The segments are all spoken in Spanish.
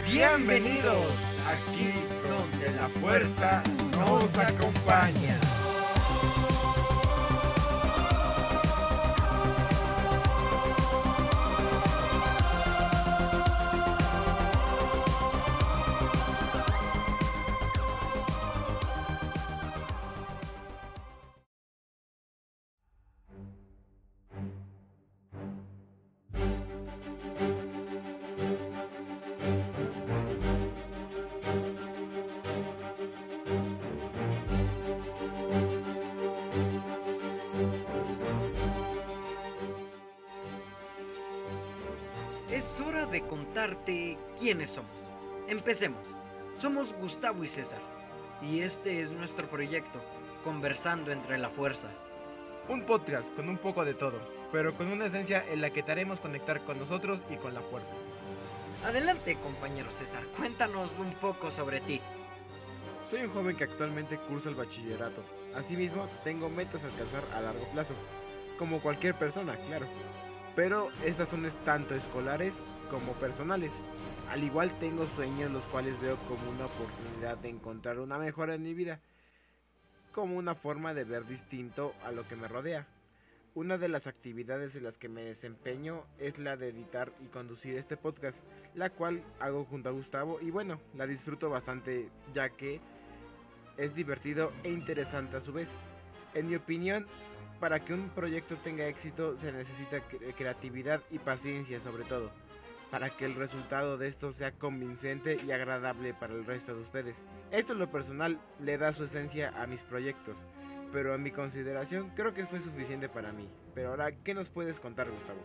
Bienvenidos aquí donde la fuerza nos acompaña. Es hora de contarte quiénes somos. Empecemos. Somos Gustavo y César. Y este es nuestro proyecto, Conversando entre la Fuerza. Un podcast con un poco de todo, pero con una esencia en la que te haremos conectar con nosotros y con la fuerza. Adelante, compañero César, cuéntanos un poco sobre ti. Soy un joven que actualmente cursa el bachillerato. Asimismo, tengo metas a alcanzar a largo plazo, como cualquier persona, claro. Pero estas son tanto escolares como personales. Al igual tengo sueños los cuales veo como una oportunidad de encontrar una mejora en mi vida, como una forma de ver distinto a lo que me rodea. Una de las actividades en las que me desempeño es la de editar y conducir este podcast, la cual hago junto a Gustavo y bueno, la disfruto bastante ya que es divertido e interesante a su vez. En mi opinión, para que un proyecto tenga éxito se necesita creatividad y paciencia sobre todo, para que el resultado de esto sea convincente y agradable para el resto de ustedes. Esto en lo personal le da su esencia a mis proyectos, pero a mi consideración creo que fue suficiente para mí. Pero ahora, ¿qué nos puedes contar, Gustavo?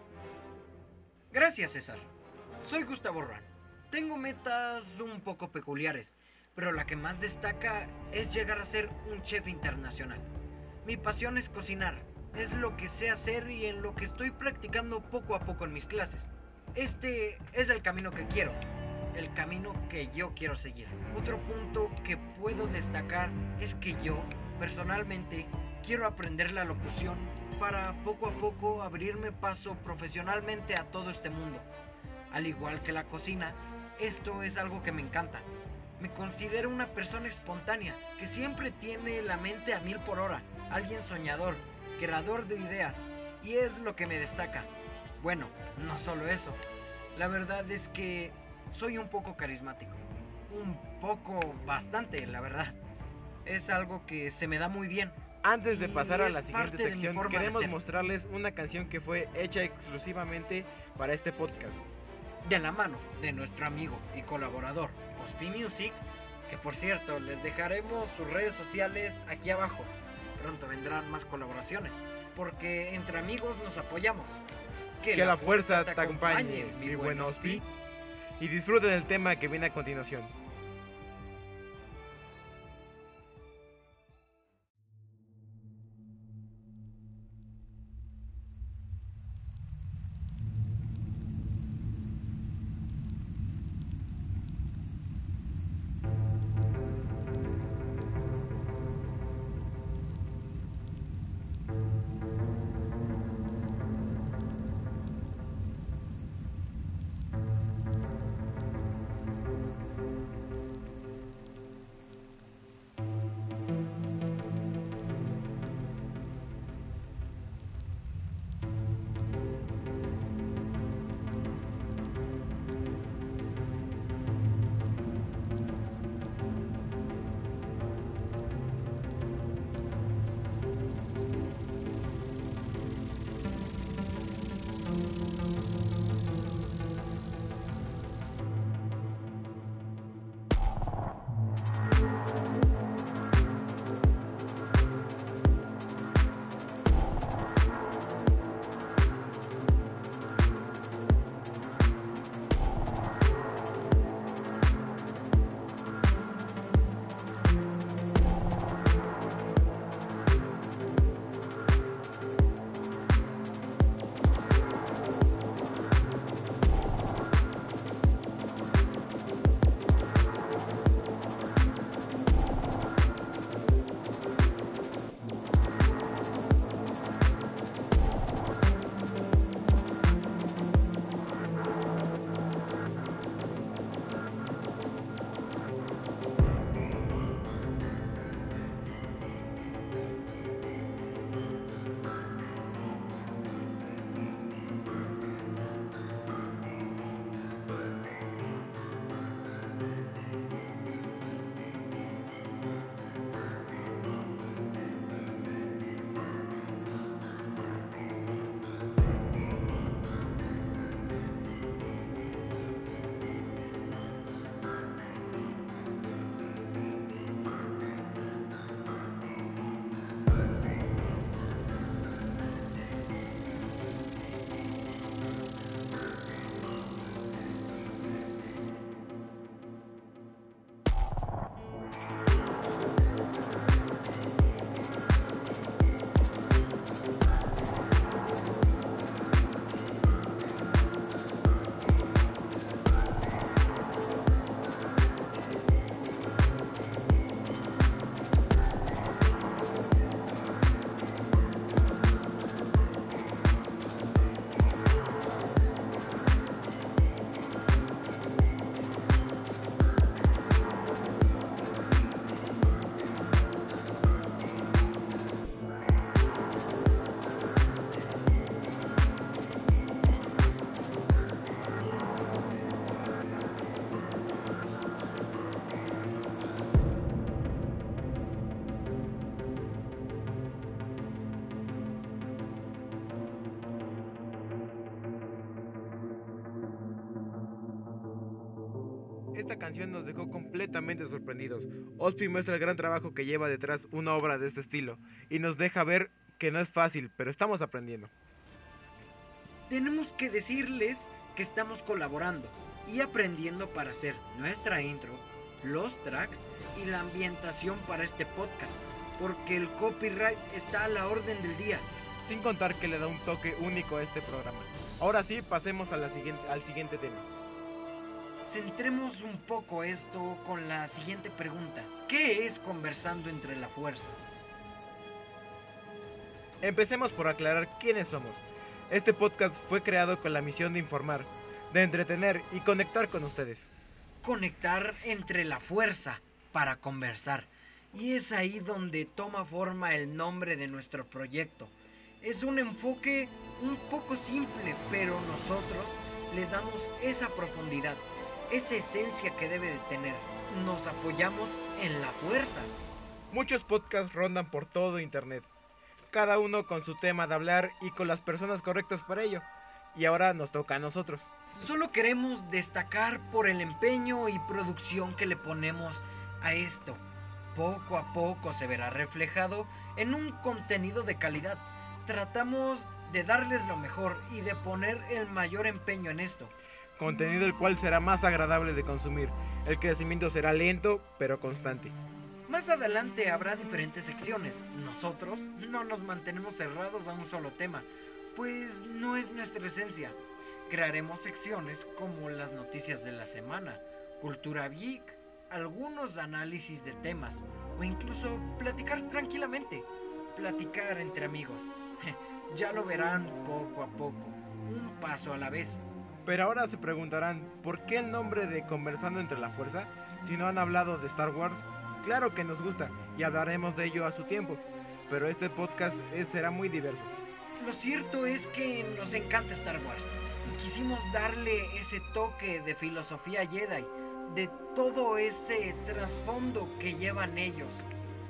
Gracias, César. Soy Gustavo Ruan. Tengo metas un poco peculiares, pero la que más destaca es llegar a ser un chef internacional. Mi pasión es cocinar, es lo que sé hacer y en lo que estoy practicando poco a poco en mis clases. Este es el camino que quiero, el camino que yo quiero seguir. Otro punto que puedo destacar es que yo, personalmente, quiero aprender la locución para poco a poco abrirme paso profesionalmente a todo este mundo. Al igual que la cocina, esto es algo que me encanta. Me considero una persona espontánea, que siempre tiene la mente a 1000 por hora, alguien soñador, creador de ideas, y es lo que me destaca. Bueno, no solo eso, la verdad es que soy un poco carismático, bastante, la verdad. Es algo que se me da muy bien. Antes de pasar a la es siguiente parte de mi sección, forma de queremos ser. mostrarles una canción que fue hecha exclusivamente para este podcast. De la mano de nuestro amigo y colaborador Ospi Music, que por cierto les dejaremos sus redes sociales aquí abajo. Pronto vendrán más colaboraciones, porque entre amigos nos apoyamos. Que la fuerza te acompañe, mi buen Ospi, y disfruten el tema que viene a continuación. Esta canción nos dejó completamente sorprendidos. Ospi muestra el gran trabajo que lleva detrás una obra de este estilo y nos deja ver que no es fácil, pero estamos aprendiendo. Tenemos que decirles que estamos colaborando y aprendiendo para hacer nuestra intro, los tracks y la ambientación para este podcast, porque el copyright está a la orden del día. Sin contar que le da un toque único a este programa. Ahora sí, pasemos al siguiente tema. Centremos un poco esto con la siguiente pregunta. ¿Qué es Conversando entre la Fuerza? Empecemos por aclarar quiénes somos. Este podcast fue creado con la misión de informar, de entretener y conectar con ustedes. Conectar entre la fuerza para conversar. Y es ahí donde toma forma el nombre de nuestro proyecto. Es un enfoque un poco simple, pero nosotros le damos esa profundidad, esa esencia que debe de tener. Nos apoyamos en la fuerza. Muchos podcasts rondan por todo internet, cada uno con su tema de hablar y con las personas correctas para ello. Y ahora nos toca a nosotros. Solo queremos destacar por el empeño y producción que le ponemos a esto. Poco a poco se verá reflejado en un contenido de calidad. Tratamos de darles lo mejor y de poner el mayor empeño en esto. Contenido el cual será más agradable de consumir. El crecimiento será lento, pero constante. Más adelante habrá diferentes secciones. Nosotros no nos mantenemos cerrados a un solo tema, pues no es nuestra esencia. Crearemos secciones como las noticias de la semana, cultura geek, algunos análisis de temas o incluso platicar tranquilamente, platicar entre amigos. Ya lo verán poco a poco, un paso a la vez. Pero ahora se preguntarán, ¿por qué el nombre de Conversando entre la Fuerza? Si no han hablado de Star Wars, claro que nos gusta y hablaremos de ello a su tiempo, pero este podcast será muy diverso. Lo cierto es que nos encanta Star Wars y quisimos darle ese toque de filosofía Jedi, de todo ese trasfondo que llevan ellos.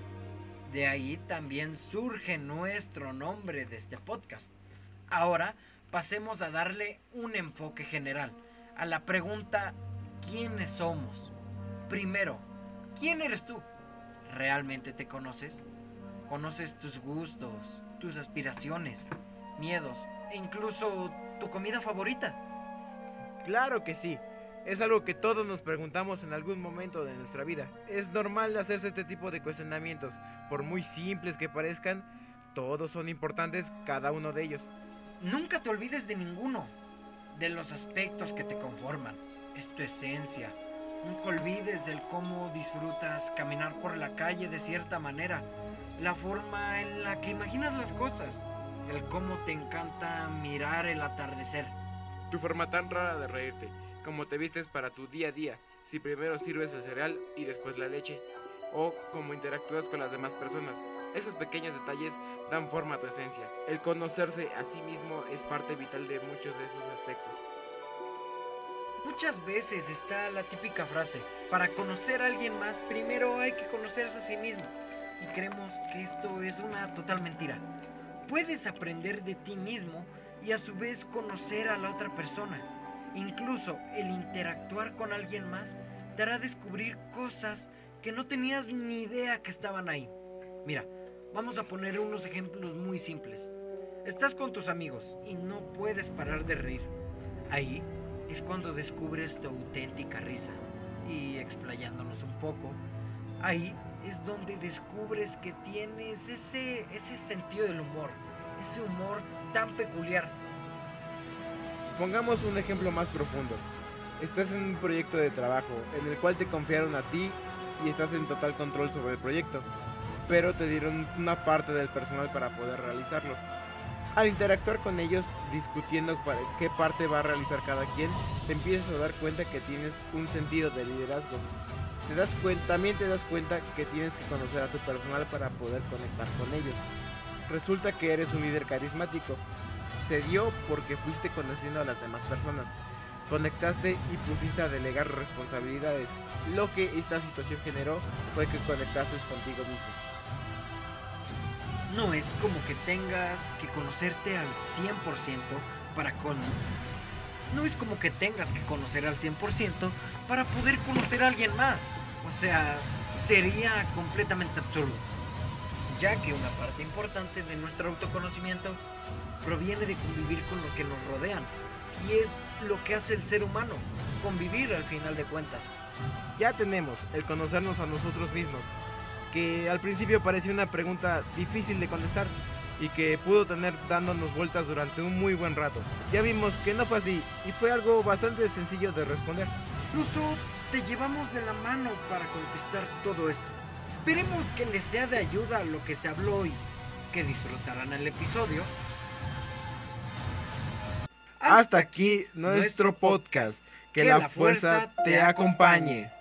De ahí también surge nuestro nombre de este podcast. Ahora pasemos a darle un enfoque general a la pregunta ¿quiénes somos? Primero, ¿quién eres tú? ¿Realmente te conoces? ¿Conoces tus gustos, tus aspiraciones, miedos e incluso tu comida favorita? Claro que sí. Es algo que todos nos preguntamos en algún momento de nuestra vida. Es normal hacerse este tipo de cuestionamientos. Por muy simples que parezcan, todos son importantes, cada uno de ellos. Nunca te olvides de ninguno, de los aspectos que te conforman. Es tu esencia. Nunca olvides el cómo disfrutas caminar por la calle de cierta manera, la forma en la que imaginas las cosas, el cómo te encanta mirar el atardecer. Tu forma tan rara de reírte, cómo te vistes para tu día a día, si primero sirves el cereal y después la leche, o cómo interactúas con las demás personas. Esos pequeños detalles dan forma a tu esencia. El conocerse a sí mismo es parte vital de muchos de esos aspectos. Muchas veces está la típica frase, para conocer a alguien más, primero hay que conocerse a sí mismo. Y creemos que esto es una total mentira. Puedes aprender de ti mismo y a su vez conocer a la otra persona. Incluso el interactuar con alguien más te hará descubrir cosas que no tenías ni idea que estaban ahí. Mira, vamos a poner unos ejemplos muy simples. Estás con tus amigos y no puedes parar de reír. Ahí es cuando descubres tu auténtica risa. Y explayándonos un poco, ahí es donde descubres que tienes ese sentido del humor, ese humor tan peculiar. Pongamos un ejemplo más profundo. Estás en un proyecto de trabajo en el cual te confiaron a ti y estás en total control sobre el proyecto, pero te dieron una parte del personal para poder realizarlo. Al interactuar con ellos, discutiendo qué parte va a realizar cada quien, te empiezas a dar cuenta que tienes un sentido de liderazgo. También te das cuenta que tienes que conocer a tu personal para poder conectar con ellos. Resulta que eres un líder carismático. Se dio porque fuiste conociendo a las demás personas. Conectaste y pusiste a delegar responsabilidades. Lo que esta situación generó fue que conectaste contigo mismo. No es como que tengas que conocerte al 100% para colmo. No es como que tengas que conocer al 100% para poder conocer a alguien más. O sea, sería completamente absurdo, ya que una parte importante de nuestro autoconocimiento proviene de convivir con lo que nos rodean. Y es lo que hace el ser humano, convivir al final de cuentas. Ya tenemos el conocernos a nosotros mismos, que al principio parecía una pregunta difícil de contestar y que pudo tener dándonos vueltas durante un muy buen rato. Ya vimos que no fue así y fue algo bastante sencillo de responder. Incluso te llevamos de la mano para contestar todo esto. Esperemos que les sea de ayuda lo que se habló hoy, que disfrutarán el episodio. Hasta aquí nuestro podcast. Que la fuerza te acompañe.